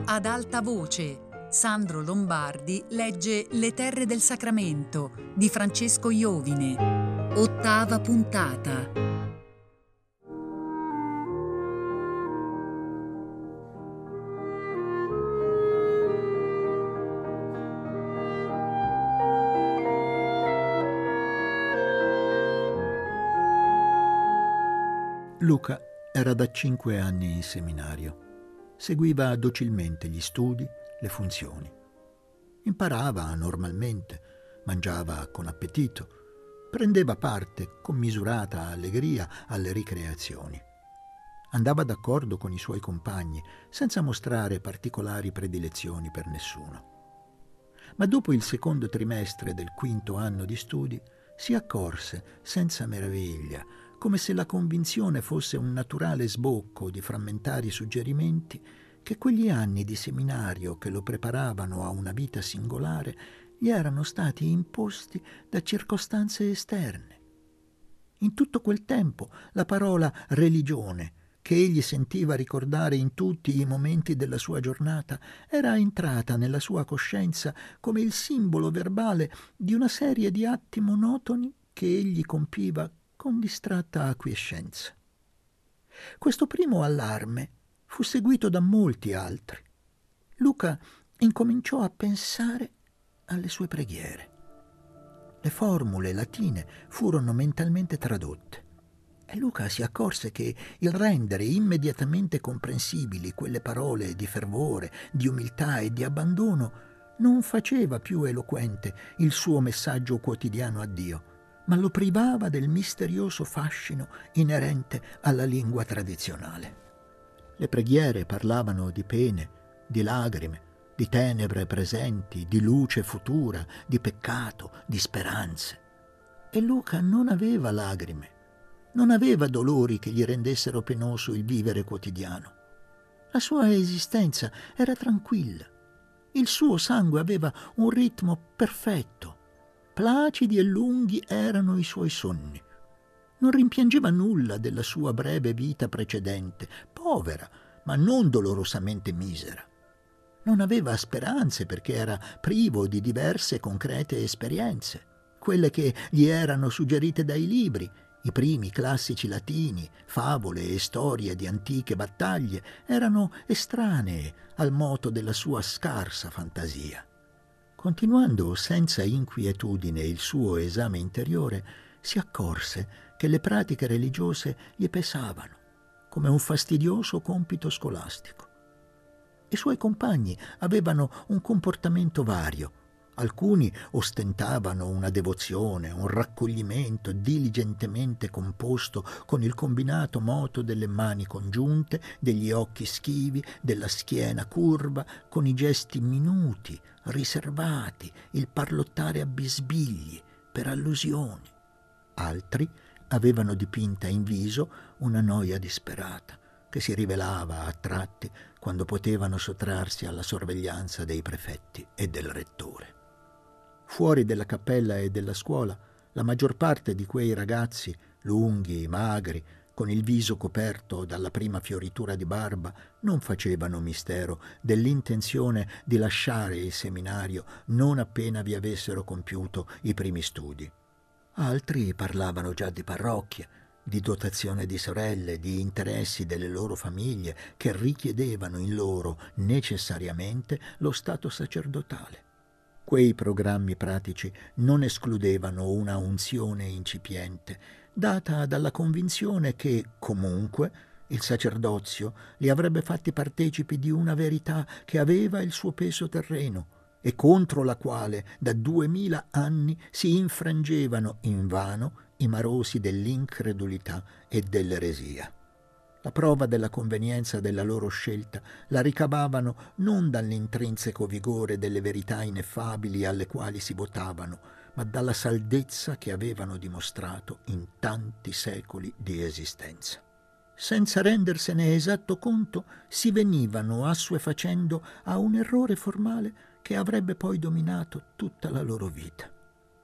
Ad alta voce, Sandro Lombardi legge Le terre del Sacramento di Francesco Iovine. 8ª puntata. Luca era da 5 anni in seminario. Seguiva docilmente gli studi, le funzioni. Imparava normalmente, mangiava con appetito, prendeva parte con misurata allegria alle ricreazioni. Andava d'accordo con i suoi compagni, senza mostrare particolari predilezioni per nessuno. Ma dopo il secondo trimestre del 5º anno di studi, si accorse, senza meraviglia, come se la convinzione fosse un naturale sbocco di frammentari suggerimenti, che quegli anni di seminario che lo preparavano a una vita singolare gli erano stati imposti da circostanze esterne. In tutto quel tempo la parola religione, che egli sentiva ricordare in tutti i momenti della sua giornata, era entrata nella sua coscienza come il simbolo verbale di una serie di atti monotoni che egli compiva con distratta acquiescenza. Questo primo allarme fu seguito da molti altri. Luca incominciò a pensare alle sue preghiere. Le formule latine furono mentalmente tradotte e Luca si accorse che il rendere immediatamente comprensibili quelle parole di fervore, di umiltà e di abbandono non faceva più eloquente il suo messaggio quotidiano a Dio, ma lo privava del misterioso fascino inerente alla lingua tradizionale. Le preghiere parlavano di pene, di lagrime, di tenebre presenti, di luce futura, di peccato, di speranze. E Luca non aveva lagrime, non aveva dolori che gli rendessero penoso il vivere quotidiano. La sua esistenza era tranquilla. Il suo sangue aveva un ritmo perfetto. Placidi e lunghi erano i suoi sonni. Non rimpiangeva nulla della sua breve vita precedente, povera, ma non dolorosamente misera. Non aveva speranze perché era privo di diverse concrete esperienze, quelle che gli erano suggerite dai libri. I primi classici latini, favole e storie di antiche battaglie erano estranee al moto della sua scarsa fantasia. Continuando senza inquietudine il suo esame interiore, si accorse che le pratiche religiose gli pesavano, come un fastidioso compito scolastico. I suoi compagni avevano un comportamento vario. Alcuni ostentavano una devozione, un raccoglimento diligentemente composto con il combinato moto delle mani congiunte, degli occhi schivi, della schiena curva, con i gesti minuti, riservati, il parlottare a bisbigli, per allusioni. Altri avevano dipinta in viso una noia disperata, che si rivelava a tratti quando potevano sottrarsi alla sorveglianza dei prefetti e del rettore. Fuori della cappella e della scuola, la maggior parte di quei ragazzi, lunghi, magri, con il viso coperto dalla prima fioritura di barba, non facevano mistero dell'intenzione di lasciare il seminario non appena vi avessero compiuto i primi studi. Altri parlavano già di parrocchia, di dotazione di sorelle, di interessi delle loro famiglie che richiedevano in loro necessariamente lo stato sacerdotale. Quei programmi pratici non escludevano una unzione incipiente, data dalla convinzione che, comunque, il sacerdozio li avrebbe fatti partecipi di una verità che aveva il suo peso terreno e contro la quale da 2000 anni si infrangevano invano i marosi dell'incredulità e dell'eresia. La prova della convenienza della loro scelta la ricavavano non dall'intrinseco vigore delle verità ineffabili alle quali si votavano, ma dalla saldezza che avevano dimostrato in tanti secoli di esistenza. Senza rendersene esatto conto, si venivano assuefacendo a un errore formale che avrebbe poi dominato tutta la loro vita.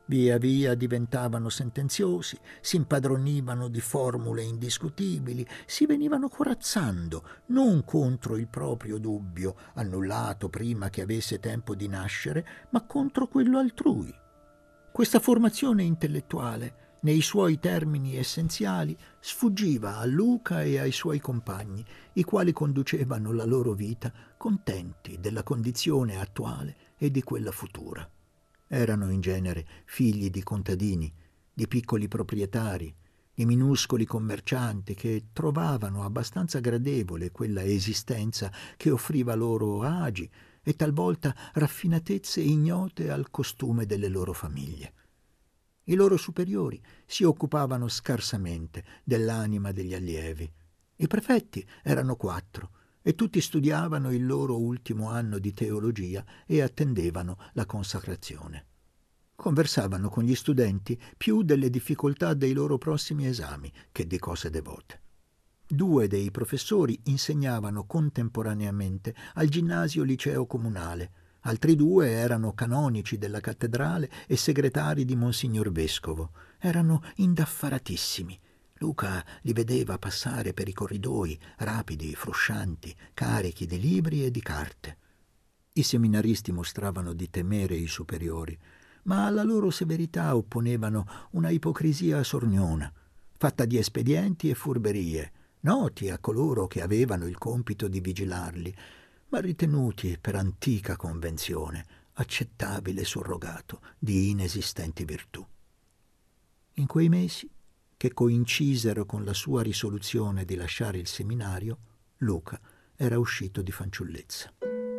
Via via diventavano sentenziosi, si impadronivano di formule indiscutibili, si venivano corazzando, non contro il proprio dubbio, annullato prima che avesse tempo di nascere, ma contro quello altrui. Questa formazione intellettuale, nei suoi termini essenziali, sfuggiva a Luca e ai suoi compagni, i quali conducevano la loro vita contenti della condizione attuale e di quella futura. Erano in genere figli di contadini, di piccoli proprietari, di minuscoli commercianti che trovavano abbastanza gradevole quella esistenza che offriva loro agi e talvolta raffinatezze ignote al costume delle loro famiglie. I loro superiori si occupavano scarsamente dell'anima degli allievi. I prefetti erano 4 e tutti studiavano il loro ultimo anno di teologia e attendevano la consacrazione. Conversavano con gli studenti più delle difficoltà dei loro prossimi esami che di cose devote. 2 dei professori insegnavano contemporaneamente al ginnasio liceo comunale, altri 2 erano canonici della cattedrale e segretari di Monsignor Vescovo. Erano indaffaratissimi. Luca li vedeva passare per i corridoi, rapidi, fruscianti, carichi di libri e di carte. I seminaristi mostravano di temere i superiori, ma alla loro severità opponevano una ipocrisia sorniona, fatta di espedienti e furberie, noti a coloro che avevano il compito di vigilarli, ma ritenuti per antica convenzione accettabile surrogato di inesistenti virtù. In quei mesi, che coincisero con la sua risoluzione di lasciare il seminario, Luca era uscito di fanciullezza.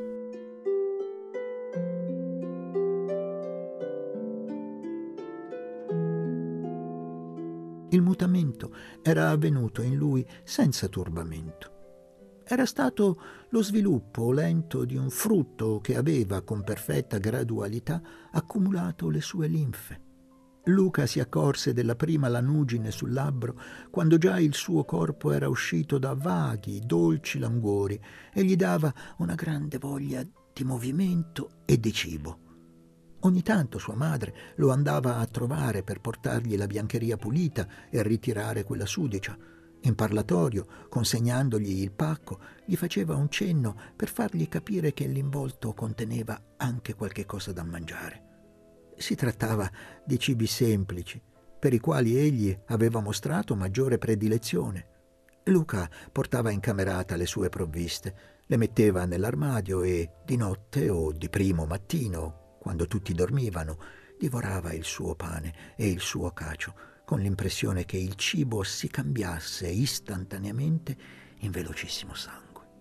Il mutamento era avvenuto in lui senza turbamento. Era stato lo sviluppo lento di un frutto che aveva, con perfetta gradualità, accumulato le sue linfe. Luca si accorse della prima lanugine sul labbro quando già il suo corpo era uscito da vaghi, dolci languori e gli dava una grande voglia di movimento e di cibo. Ogni tanto sua madre lo andava a trovare per portargli la biancheria pulita e ritirare quella sudicia. In parlatorio, consegnandogli il pacco, gli faceva un cenno per fargli capire che l'involto conteneva anche qualche cosa da mangiare. Si trattava di cibi semplici, per i quali egli aveva mostrato maggiore predilezione. Luca portava in camerata le sue provviste, le metteva nell'armadio e, di notte o di primo mattino, quando tutti dormivano, divorava il suo pane e il suo cacio, con l'impressione che il cibo si cambiasse istantaneamente in velocissimo sangue.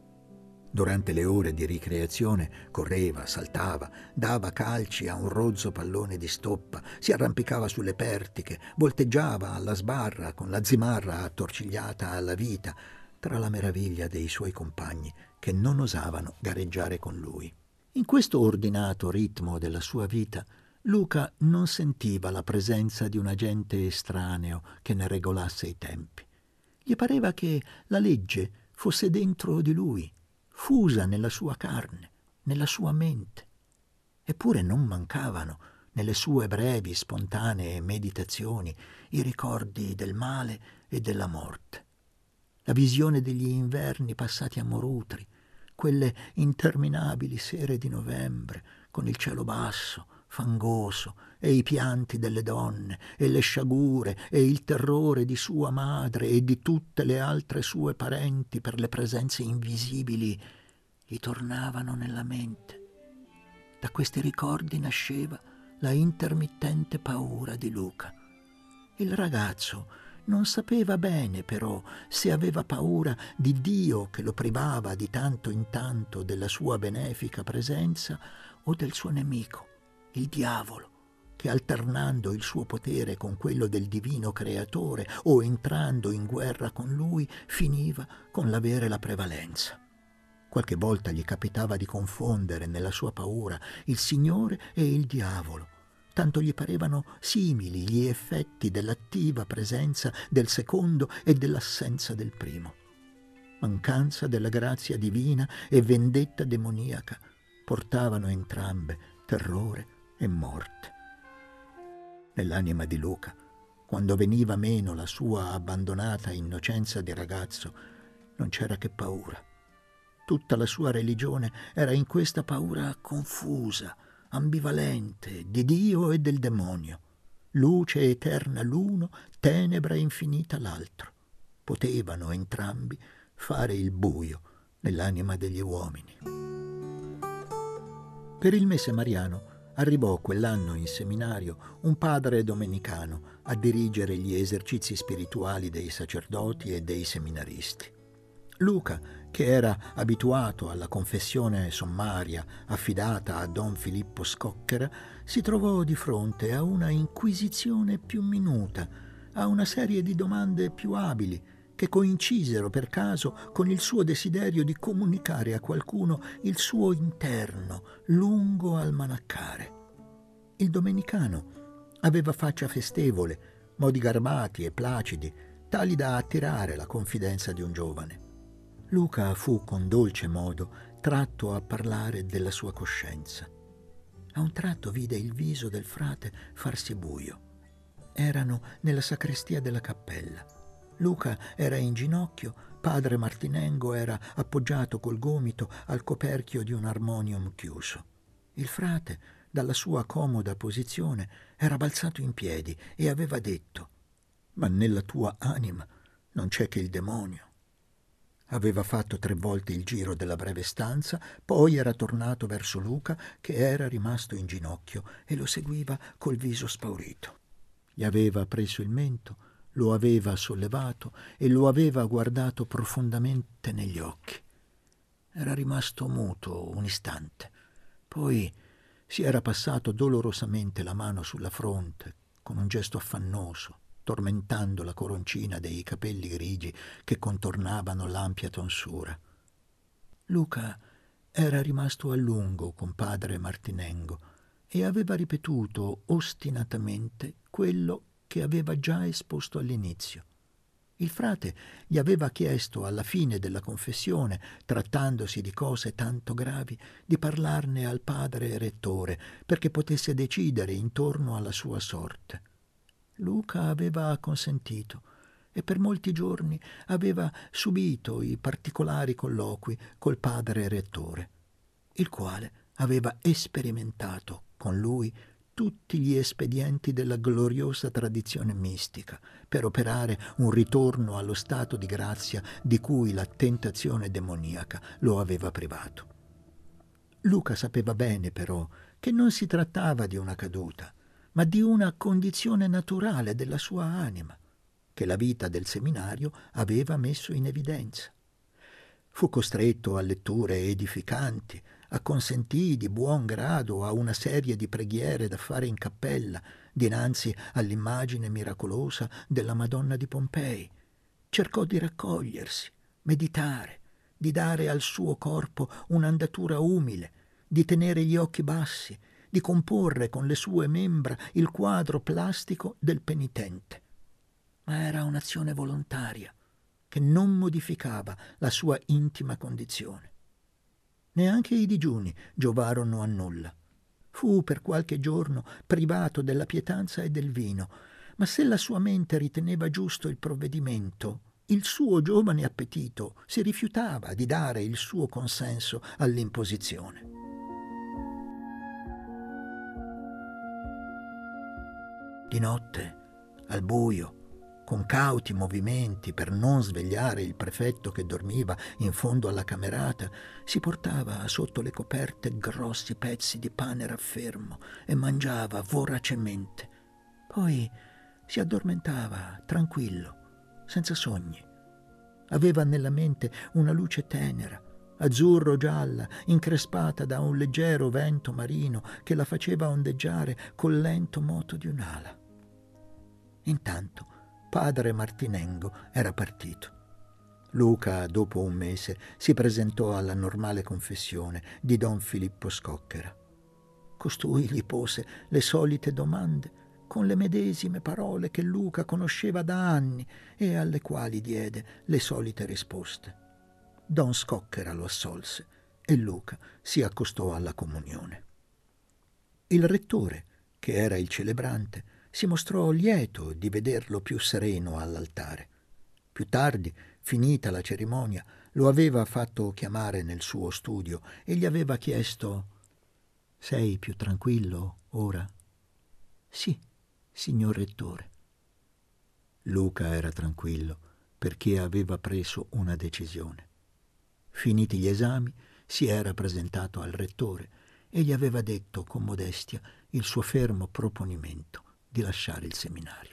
Durante le ore di ricreazione correva, saltava, dava calci a un rozzo pallone di stoppa, si arrampicava sulle pertiche, volteggiava alla sbarra con la zimarra attorcigliata alla vita, tra la meraviglia dei suoi compagni che non osavano gareggiare con lui. In questo ordinato ritmo della sua vita, Luca non sentiva la presenza di un agente estraneo che ne regolasse i tempi. Gli pareva che la legge fosse dentro di lui, fusa nella sua carne, nella sua mente. Eppure non mancavano, nelle sue brevi, spontanee meditazioni, i ricordi del male e della morte. La visione degli inverni passati a Morutri, quelle interminabili sere di novembre, con il cielo basso, fangoso, e i pianti delle donne, e le sciagure, e il terrore di sua madre e di tutte le altre sue parenti per le presenze invisibili, gli tornavano nella mente. Da questi ricordi nasceva la intermittente paura di Luca. Il ragazzo non sapeva bene, però, se aveva paura di Dio che lo privava di tanto in tanto della sua benefica presenza o del suo nemico, il diavolo, che alternando il suo potere con quello del divino creatore o entrando in guerra con lui finiva con l'avere la prevalenza. Qualche volta gli capitava di confondere nella sua paura il Signore e il diavolo, tanto gli parevano simili gli effetti dell'attiva presenza del secondo e dell'assenza del primo. Mancanza della grazia divina e vendetta demoniaca portavano entrambe terrore e morte. nell'anima di Luca, quando veniva meno la sua abbandonata innocenza di ragazzo, non c'era che paura. Tutta la sua religione era in questa paura confusa, ambivalente, di Dio e del demonio. Luce eterna l'uno, tenebra infinita l'altro. Potevano entrambi fare il buio nell'anima degli uomini. Per il mese mariano arrivò quell'anno in seminario un padre domenicano a dirigere gli esercizi spirituali dei sacerdoti e dei seminaristi. Luca, che era abituato alla confessione sommaria affidata a don Filippo Scocchera, si trovò di fronte a una inquisizione più minuta, a una serie di domande più abili, che coincisero per caso con il suo desiderio di comunicare a qualcuno il suo interno, lungo almanaccare. Il domenicano aveva faccia festevole, modi garbati e placidi, tali da attirare la confidenza di un giovane. Luca fu con dolce modo tratto a parlare della sua coscienza. A un tratto vide il viso del frate farsi buio. Erano nella sacrestia della cappella. Luca era in ginocchio, padre Martinengo era appoggiato col gomito al coperchio di un armonium chiuso. Il frate, dalla sua comoda posizione, era balzato in piedi e aveva detto: «Ma nella tua anima non c'è che il demonio». Aveva fatto 3 volte il giro della breve stanza, poi era tornato verso Luca, che era rimasto in ginocchio, e lo seguiva col viso spaurito. Gli aveva preso il mento, lo aveva sollevato e lo aveva guardato profondamente negli occhi. Era rimasto muto un istante. Poi si era passato dolorosamente la mano sulla fronte, con un gesto affannoso, tormentando la coroncina dei capelli grigi che contornavano l'ampia tonsura. Luca era rimasto a lungo con padre Martinengo e aveva ripetuto ostinatamente quello che aveva già esposto all'inizio. Il frate gli aveva chiesto alla fine della confessione, trattandosi di cose tanto gravi, di parlarne al padre rettore perché potesse decidere intorno alla sua sorte. Luca aveva acconsentito e per molti giorni aveva subito i particolari colloqui col padre rettore, il quale aveva sperimentato con lui tutti gli espedienti della gloriosa tradizione mistica per operare un ritorno allo stato di grazia di cui la tentazione demoniaca lo aveva privato. Luca sapeva bene però che non si trattava di una caduta, ma di una condizione naturale della sua anima, che la vita del seminario aveva messo in evidenza. Fu costretto a letture edificanti, acconsentì di buon grado a una serie di preghiere da fare in cappella dinanzi all'immagine miracolosa della Madonna di Pompei. Cercò di raccogliersi, meditare, di dare al suo corpo un'andatura umile, di tenere gli occhi bassi, di comporre con le sue membra il quadro plastico del penitente. Ma era un'azione volontaria che non modificava la sua intima condizione. Neanche i digiuni giovarono a nulla. Fu per qualche giorno privato della pietanza e del vino, ma se la sua mente riteneva giusto il provvedimento, il suo giovane appetito si rifiutava di dare il suo consenso all'imposizione. Di notte, al buio, con cauti movimenti per non svegliare il prefetto che dormiva in fondo alla camerata, si portava sotto le coperte grossi pezzi di pane raffermo e mangiava voracemente. Poi si addormentava tranquillo, senza sogni. Aveva nella mente una luce tenera, azzurro-gialla, increspata da un leggero vento marino che la faceva ondeggiare col lento moto di un'ala. Intanto padre Martinengo era partito. Luca, dopo un mese, si presentò alla normale confessione di don Filippo Scocchera. Costui gli pose le solite domande con le medesime parole che Luca conosceva da anni e alle quali diede le solite risposte. Don Scocchera lo assolse e Luca si accostò alla comunione. Il rettore, che era il celebrante, si mostrò lieto di vederlo più sereno all'altare. Più tardi, finita la cerimonia, lo aveva fatto chiamare nel suo studio e gli aveva chiesto: «Sei più tranquillo ora?» «Sì, signor Rettore». Luca era tranquillo perché aveva preso una decisione. Finiti gli esami, si era presentato al Rettore e gli aveva detto con modestia il suo fermo proponimento di lasciare il seminario.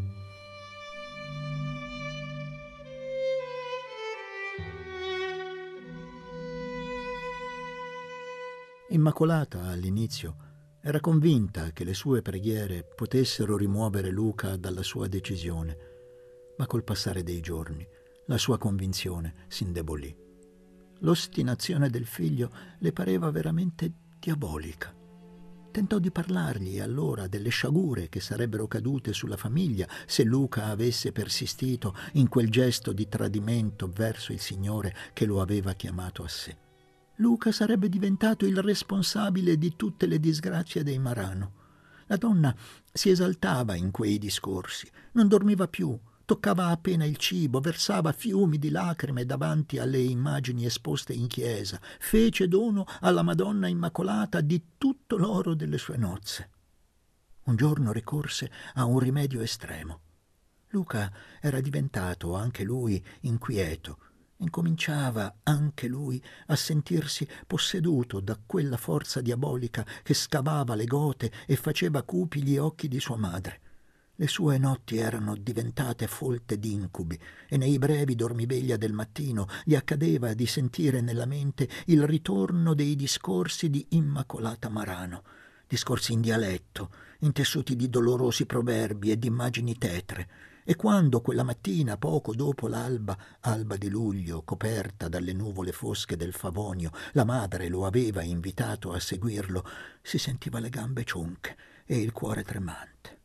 Immacolata all'inizio era convinta che le sue preghiere potessero rimuovere Luca dalla sua decisione, ma col passare dei giorni la sua convinzione si indebolì. L'ostinazione del figlio le pareva veramente diabolica. Tentò di parlargli allora delle sciagure che sarebbero cadute sulla famiglia se Luca avesse persistito in quel gesto di tradimento verso il Signore che lo aveva chiamato a sé. Luca sarebbe diventato il responsabile di tutte le disgrazie dei Marano. La donna si esaltava in quei discorsi, non dormiva più, toccava appena il cibo, versava fiumi di lacrime davanti alle immagini esposte in chiesa, fece dono alla Madonna Immacolata di tutto l'oro delle sue nozze. Un giorno ricorse a un rimedio estremo. Luca era diventato anche lui inquieto. Incominciava anche lui a sentirsi posseduto da quella forza diabolica che scavava le gote e faceva cupi gli occhi di sua madre. Le sue notti erano diventate folte di incubi e nei brevi dormiveglia del mattino gli accadeva di sentire nella mente il ritorno dei discorsi di Immacolata Marano, discorsi in dialetto, intessuti di dolorosi proverbi e di immagini tetre. E quando quella mattina, poco dopo l'alba, alba di luglio, coperta dalle nuvole fosche del Favonio, la madre lo aveva invitato a seguirlo, si sentiva le gambe cionche e il cuore tremante.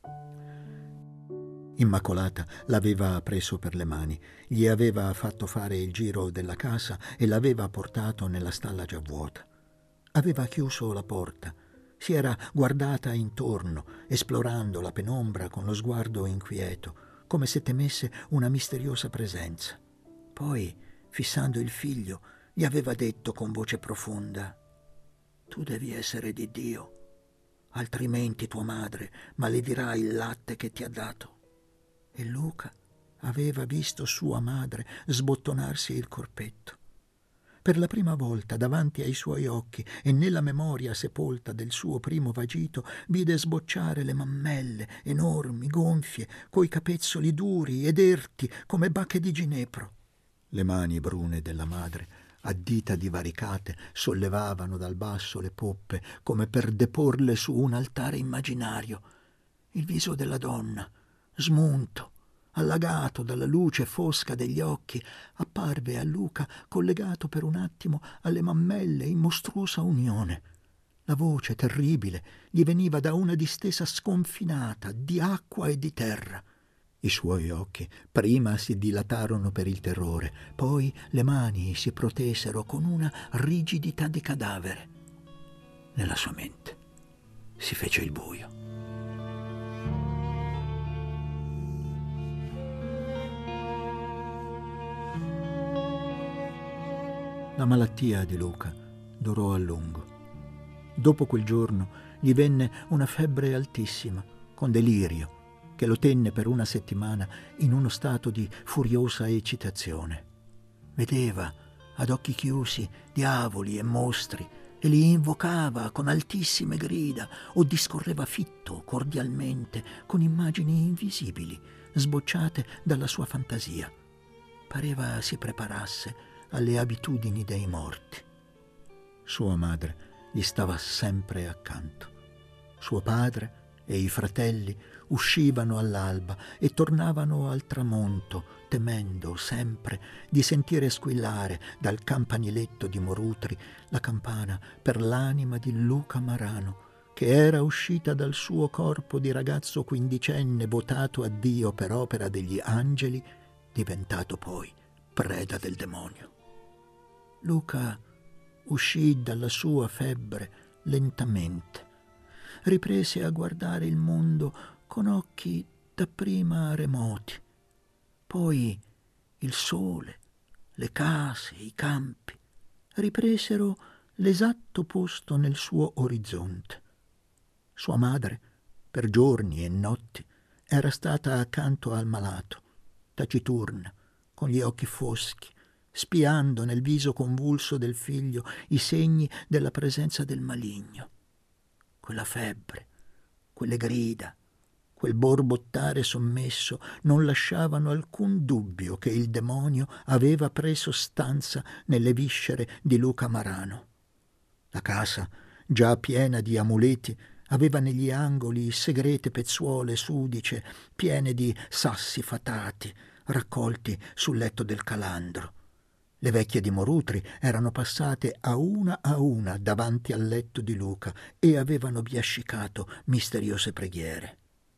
Immacolata l'aveva preso per le mani, gli aveva fatto fare il giro della casa e l'aveva portato nella stalla già vuota. Aveva chiuso la porta, si era guardata intorno, esplorando la penombra con lo sguardo inquieto, come se temesse una misteriosa presenza. Poi, fissando il figlio, gli aveva detto con voce profonda: «Tu devi essere di Dio, altrimenti tua madre maledirà il latte che ti ha dato». E Luca aveva visto sua madre sbottonarsi il corpetto. Per la prima volta davanti ai suoi occhi e nella memoria sepolta del suo primo vagito vide sbocciare le mammelle enormi, gonfie, coi capezzoli duri ed erti come bacche di ginepro. Le mani brune della madre, a dita divaricate, sollevavano dal basso le poppe come per deporle su un altare immaginario. Il viso della donna, smunto, allagato dalla luce fosca degli occhi, apparve a Luca collegato per un attimo alle mammelle in mostruosa unione. La voce terribile gli veniva da una distesa sconfinata di acqua e di terra. I suoi occhi prima si dilatarono per il terrore, poi le mani si protesero con una rigidità di cadavere. Nella sua mente si fece il buio. La malattia di Luca durò a lungo. Dopo quel giorno gli venne una febbre altissima, con delirio, che lo tenne per una settimana in uno stato di furiosa eccitazione. Vedeva, ad occhi chiusi, diavoli e mostri e li invocava con altissime grida o discorreva fitto, cordialmente, con immagini invisibili, sbocciate dalla sua fantasia. Pareva si preparasse alle abitudini dei morti. Sua madre gli stava sempre accanto. Suo padre e i fratelli uscivano all'alba e tornavano al tramonto, temendo sempre di sentire squillare dal campaniletto di Morutri la campana per l'anima di Luca Marano, che era uscita dal suo corpo di ragazzo quindicenne votato a Dio per opera degli angeli, diventato poi preda del demonio. Luca uscì dalla sua febbre lentamente. Riprese a guardare il mondo con occhi dapprima remoti, poi il sole, le case, i campi, ripresero l'esatto posto nel suo orizzonte. Sua madre, per giorni e notti, era stata accanto al malato, taciturna, con gli occhi foschi, spiando nel viso convulso del figlio i segni della presenza del maligno. Quella febbre, quelle grida, quel borbottare sommesso non lasciavano alcun dubbio che il demonio aveva preso stanza nelle viscere di Luca Marano. La casa, già piena di amuleti, aveva negli angoli segrete pezzuole sudice piene di sassi fatati raccolti sul letto del calandro. Le vecchie di Morutri erano passate a una davanti al letto di Luca e avevano biascicato misteriose preghiere.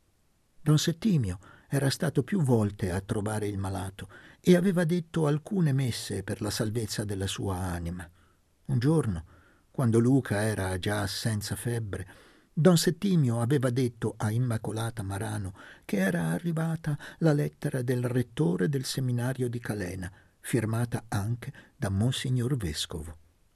Don Settimio era stato più volte a trovare il malato e aveva detto alcune messe per la salvezza della sua anima. Un giorno, quando Luca era già senza febbre, Don Settimio aveva detto a Immacolata Marano che era arrivata la lettera del rettore del seminario di Calena, firmata anche da Monsignor Vescovo.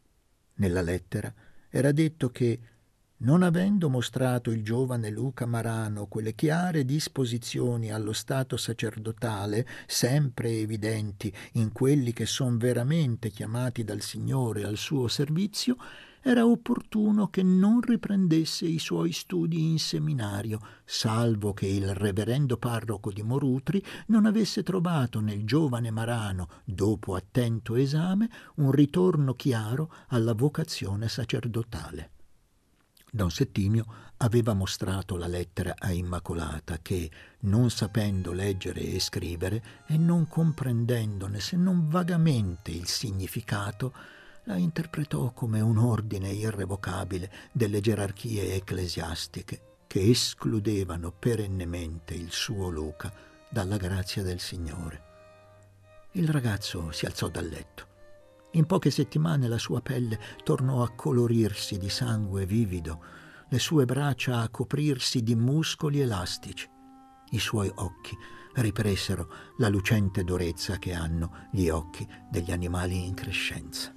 Nella lettera era detto che, non avendo mostrato il giovane Luca Marano quelle chiare disposizioni allo stato sacerdotale, sempre evidenti in quelli che son veramente chiamati dal Signore al suo servizio, era opportuno che non riprendesse i suoi studi in seminario, salvo che il reverendo parroco di Morutri non avesse trovato nel giovane Marano, dopo attento esame, un ritorno chiaro alla vocazione sacerdotale. Don Settimio aveva mostrato la lettera a Immacolata che, non sapendo leggere e scrivere e non comprendendone se non vagamente il significato, la interpretò come un ordine irrevocabile delle gerarchie ecclesiastiche che escludevano perennemente il suo Luca dalla grazia del Signore. Il ragazzo si alzò dal letto. In poche settimane la sua pelle tornò a colorirsi di sangue vivido, le sue braccia a coprirsi di muscoli elastici. I suoi occhi ripresero la lucente durezza che hanno gli occhi degli animali in crescenza.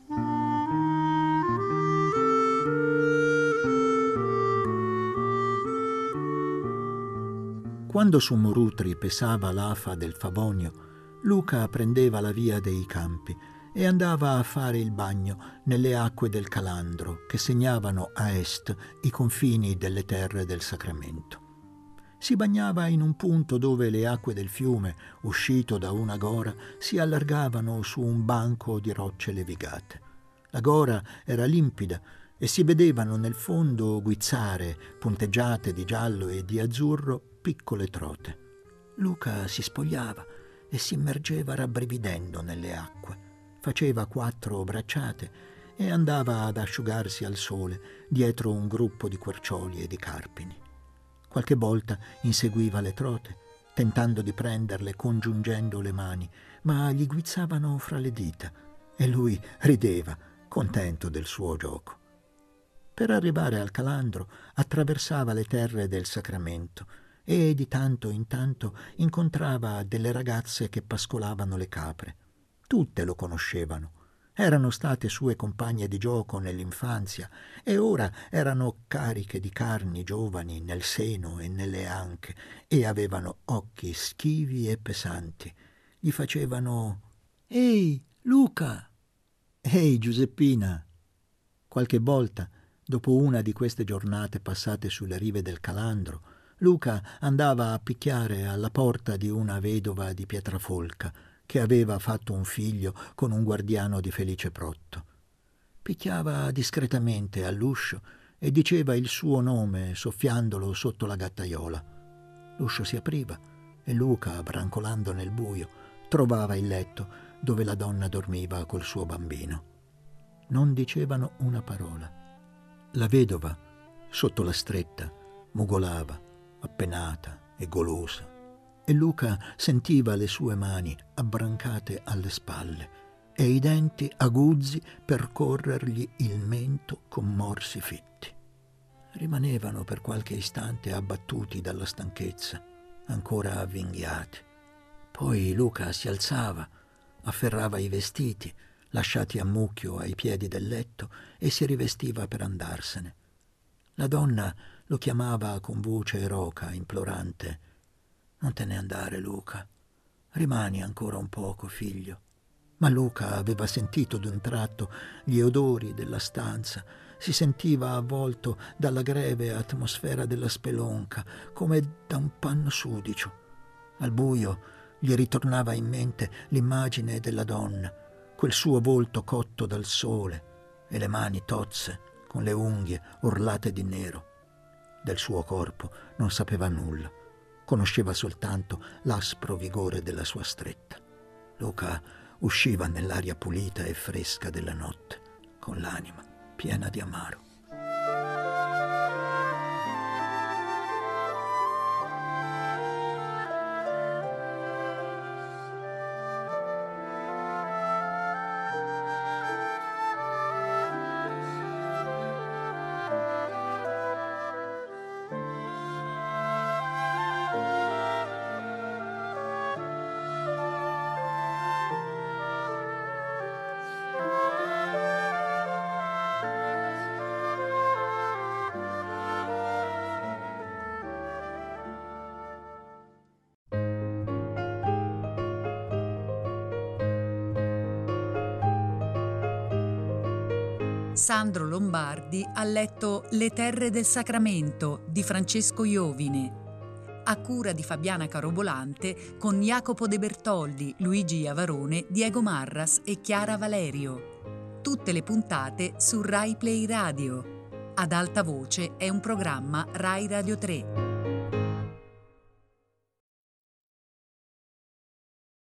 Quando su Morutri pesava l'afa del Favonio, Luca prendeva la via dei campi e andava a fare il bagno nelle acque del Calandro che segnavano a est i confini delle terre del Sacramento. Si bagnava in un punto dove le acque del fiume, uscito da una gora, si allargavano su un banco di rocce levigate. La gora era limpida e si vedevano nel fondo guizzare, punteggiate di giallo e di azzurro, piccole trote. Luca si spogliava e si immergeva rabbrividendo nelle acque. Faceva 4 bracciate e andava ad asciugarsi al sole dietro un gruppo di quercioli e di carpini. Qualche volta inseguiva le trote, tentando di prenderle congiungendo le mani, ma gli guizzavano fra le dita e lui rideva, contento del suo gioco. Per arrivare al Calandro attraversava le terre del Sacramento e di tanto in tanto incontrava delle ragazze che pascolavano le capre. Tutte lo conoscevano. Erano state sue compagne di gioco nell'infanzia e ora erano cariche di carni giovani nel seno e nelle anche e avevano occhi schivi e pesanti. Gli facevano «Ehi, Luca!» «Ehi, Giuseppina!» Qualche volta, dopo una di queste giornate passate sulle rive del Calandro, Luca andava a picchiare alla porta di una vedova di Pietrafolca che aveva fatto un figlio con un guardiano di Felice Protto. Picchiava discretamente all'uscio e diceva il suo nome soffiandolo sotto la gattaiola. L'uscio si apriva e Luca, brancolando nel buio, trovava il letto dove la donna dormiva col suo bambino. Non dicevano una parola. La vedova, sotto la stretta, mugolava, appenata e golosa, e Luca sentiva le sue mani abbrancate alle spalle e i denti aguzzi percorrergli il mento con morsi fitti. Rimanevano per qualche istante abbattuti dalla stanchezza, ancora avvinghiati. Poi Luca si alzava, afferrava i vestiti, lasciati a mucchio ai piedi del letto, e si rivestiva per andarsene. La donna lo chiamava con voce roca, implorante. «Non te ne andare, Luca. Rimani ancora un poco, figlio». Ma Luca aveva sentito d'un tratto gli odori della stanza, si sentiva avvolto dalla greve atmosfera della spelonca, come da un panno sudicio. Al buio gli ritornava in mente l'immagine della donna, quel suo volto cotto dal sole e le mani tozze con le unghie orlate di nero. Del suo corpo non sapeva nulla, conosceva soltanto l'aspro vigore della sua stretta. Luca usciva nell'aria pulita e fresca della notte, con l'anima piena di amaro. Sandro Lombardi ha letto Le terre del Sacramento di Francesco Iovine, a cura di Fabiana Carobolante, con Jacopo De Bertoldi, Luigi Iavarone, Diego Marras e Chiara Valerio. Tutte le puntate su Rai Play Radio. Ad alta voce è un programma Rai Radio 3.